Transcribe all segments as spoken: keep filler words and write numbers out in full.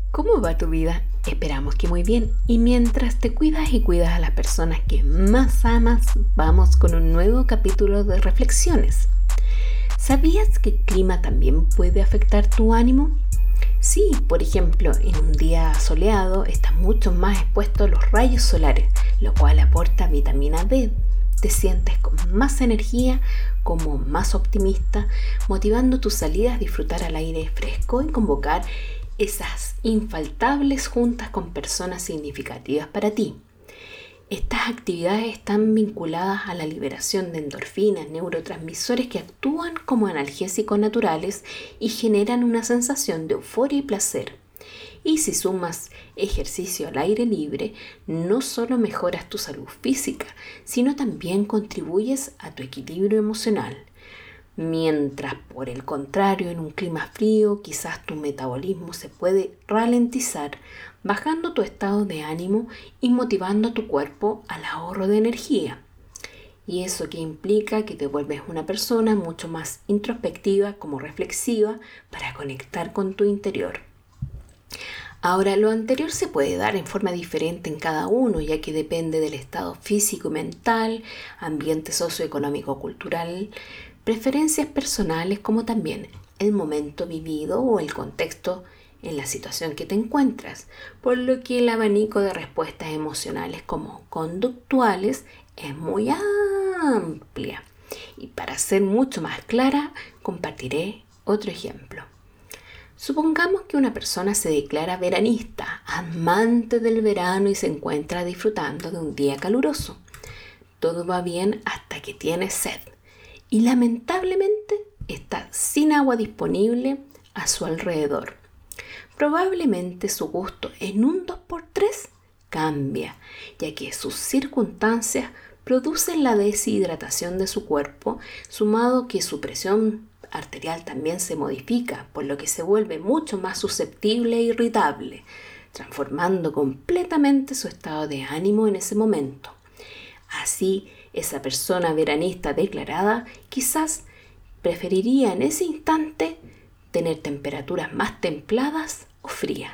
¿Cómo va tu vida? Esperamos que muy bien. Y mientras te cuidas y cuidas a las personas que más amas, vamos con un nuevo capítulo de reflexiones. ¿Sabías que el clima también puede afectar tu ánimo? Sí, por ejemplo, en un día soleado estás mucho más expuesto a los rayos solares, lo cual aporta vitamina D. Te sientes con más energía, como más optimista, motivando tus salidas a disfrutar al aire fresco y convocar esas infaltables juntas con personas significativas para ti. Estas actividades están vinculadas a la liberación de endorfinas, neurotransmisores que actúan como analgésicos naturales y generan una sensación de euforia y placer. Y si sumas ejercicio al aire libre, no solo mejoras tu salud física, sino también contribuyes a tu equilibrio emocional. Mientras, por el contrario, en un clima frío, quizás tu metabolismo se puede ralentizar, bajando tu estado de ánimo y motivando a tu cuerpo al ahorro de energía. Y eso que implica que te vuelves una persona mucho más introspectiva, como reflexiva, para conectar con tu interior. Ahora, lo anterior se puede dar en forma diferente en cada uno, ya que depende del estado físico y mental, ambiente socioeconómico-cultural, preferencias personales, como también el momento vivido o el contexto en la situación que te encuentras, por lo que el abanico de respuestas emocionales como conductuales es muy amplia. Y para ser mucho más clara, compartiré otro ejemplo. Supongamos que una persona se declara veranista, amante del verano y se encuentra disfrutando de un día caluroso. Todo va bien hasta que tiene sed y lamentablemente está sin agua disponible a su alrededor. Probablemente su gusto en un dos por tres cambia, ya que sus circunstancias producen la deshidratación de su cuerpo, sumado que su presión arterial también se modifica, por lo que se vuelve mucho más susceptible e irritable, transformando completamente su estado de ánimo en ese momento. Así, esa persona veranista declarada quizás preferiría en ese instante tener temperaturas más templadas o frías.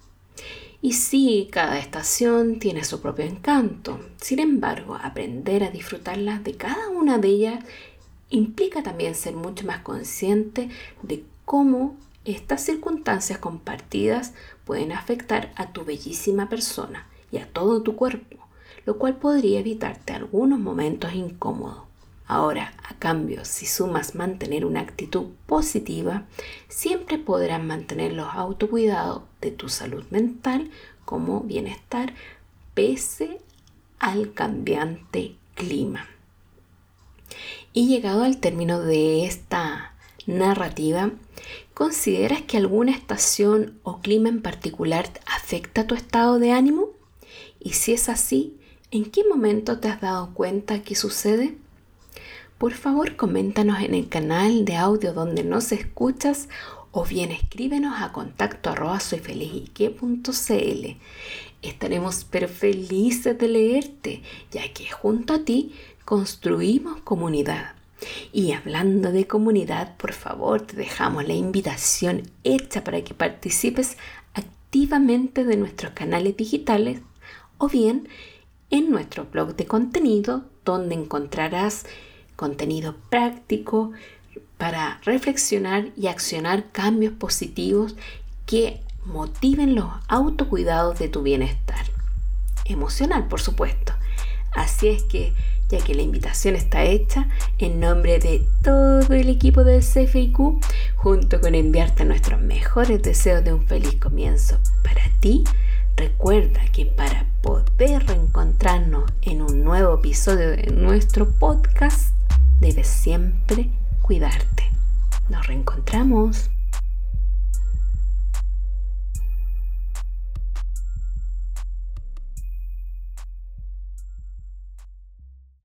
Y sí, cada estación tiene su propio encanto. Sin embargo, aprender a disfrutarlas de cada una de ellas implica también ser mucho más consciente de cómo estas circunstancias compartidas pueden afectar a tu bellísima persona y a todo tu cuerpo, lo cual podría evitarte algunos momentos incómodos. Ahora, a cambio, si sumas mantener una actitud positiva, siempre podrás mantener los autocuidados de tu salud mental como bienestar pese al cambiante clima. Y llegado al término de esta narrativa, ¿consideras que alguna estación o clima en particular afecta tu estado de ánimo? Y si es así, ¿en qué momento te has dado cuenta que sucede? Por favor, coméntanos en el canal de audio donde nos escuchas o bien escríbenos a contacto arroba soyfelizique.cl. Estaremos pero felices de leerte, ya que junto a ti construimos comunidad. Y hablando de comunidad, por favor, te dejamos la invitación hecha para que participes activamente de nuestros canales digitales o bien en nuestro blog de contenido, donde encontrarás contenido práctico para reflexionar y accionar cambios positivos que motiven los autocuidados de tu bienestar emocional, por supuesto. Así es que, ya que la invitación está hecha, en nombre de todo el equipo del C F I Q, junto con enviarte nuestros mejores deseos de un feliz comienzo para ti, recuerda que para poder reencontrarnos en un nuevo episodio de nuestro podcast, debes siempre cuidarte. Nos reencontramos.